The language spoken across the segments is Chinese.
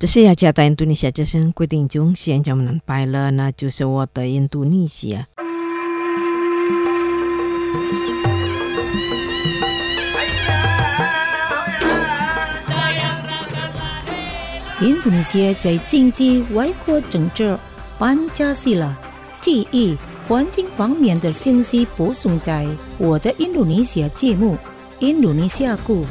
这是雅加达印度尼西亚之声规定中，现在我们拜了，那就是我的印度尼西亚。 印度尼西亚在经济、外国政治、班加西拉、体育、环境方面的信息播送在我的印度尼西亚节目《印度尼西亚故》。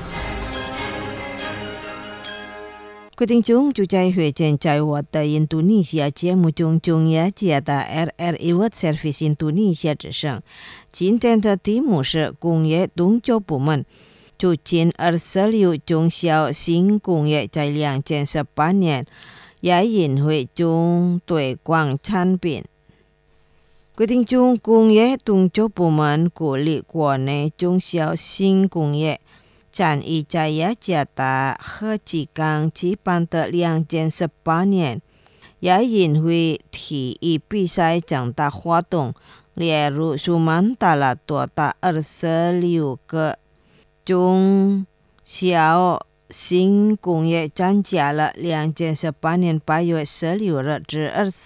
各位听众，就在会见在我的印度尼西亚节目中，中雅加达 RRI World Service 印度尼西亚之声。今天的题目是工业动作部门促进26中小型工业在2018年亚运会中推广产品。各位听众，工业动作部门鼓励国内中小型工业参与在雅加达和吉冈举办的2018年亚运会体育比赛等大活动，例如苏曼达拉多达26个中小型工业参加了2018年8月16日至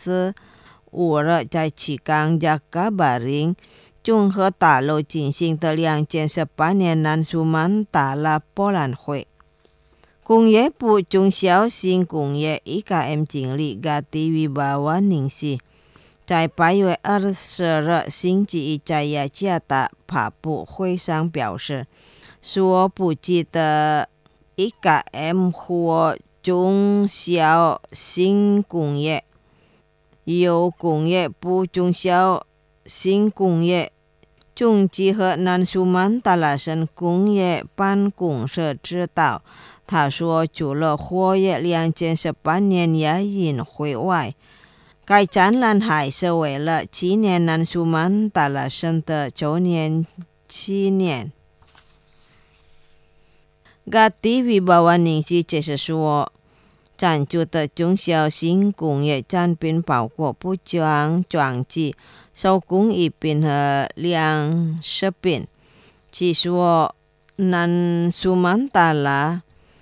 25日在吉冈雅加巴林综合大楼进行的2018年南苏曼达拉博览会。工业部中小型工业 IKM 经理 Gati Wibawaningsi 在8月20日星期一在雅加达发布会上表示，说部级的 IKM 或中小型工业由工业部中小型工业总集和南苏曼达拉省工业办公室指导。他说，除了活跃2018年亚运会外，该展览还是为了纪念南苏曼达拉省的周年纪念。Gati Wibawaningsi 解释说，赞助的中小型工业产品包括布装、装机、手工艺品和粮食品。据说南苏曼达拉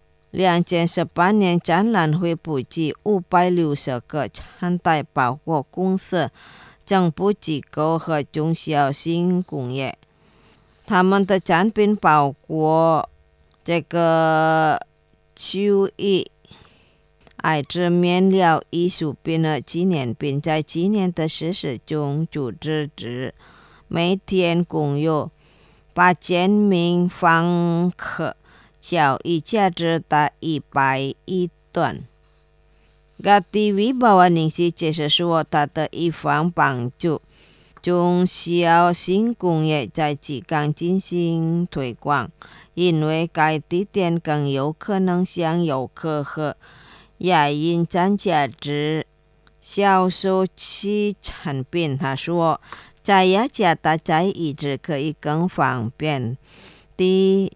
2018年展览会布置560个产代，包括公司、政府机构和中小型工业。他们的产品包括这个球衣、艾织面料、艺术品和纪念品。在今年的实施中，组织至每天共有8000名访客，交易价值达100亿吨。Gati Wibawaningsi 解释说，他的一方帮助中小型工业在吉冈进行推广，因为该地点更有可能向游客和亚运参加者销售其产品。他说，在雅加达在一直可以更方便的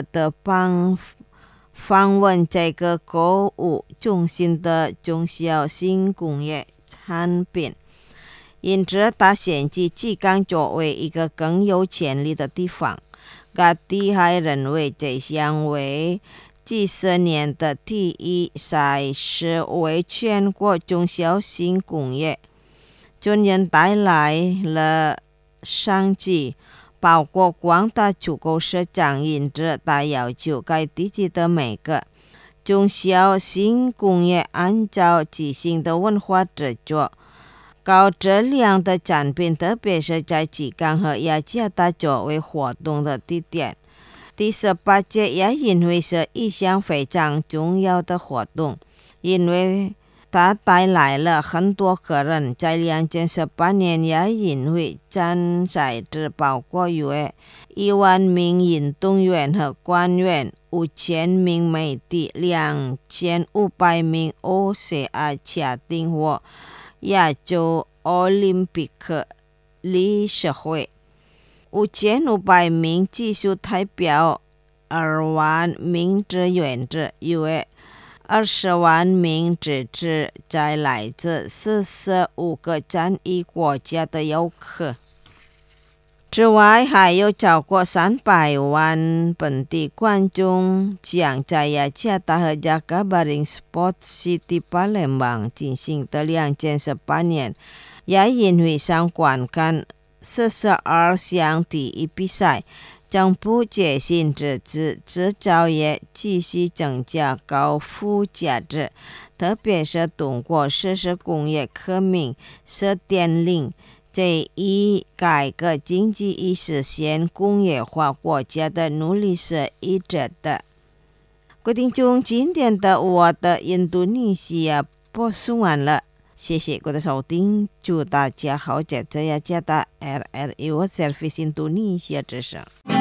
访问这个购物中心的中小型工业产品，因此他选举吉冈作为一个更有潜力的地方。Gati 还认为，这项为几十年的体育赛事为全国中小型工业专人带来了商机，包括广大出口市场。因此他要求该地区的每个中小型工业按照自身的文化制作高质量的产品，特别是在吉冈和雅加达作为活动的地点。第18届亚运会是一项非常重要的活动，因为它带来了很多客人。在2018年亚运会参赛者包括约1万名运动员和官员、5000名媒体、2500名欧西亚家庭或亚洲奥林匹克理事会、5500名技术代表、2万名志愿者、约20万名支持在来自45个参与国家的游客。 之外，还有超过300万本地观众将在雅加达和Jakabaring Sports City Palembang 进行的2018年亚运会上观看42项体育比赛。政府决心支持制造业继续增加高附加值，特别是通过实施工业革命4.0，这一改革经济以实现工业化国家的努力是一致的。各位听众，今天的我的印度尼西亚播送完了，谢谢各位的收听，祝大家好，在雅加达 RRI World Service 印度尼西亚之声。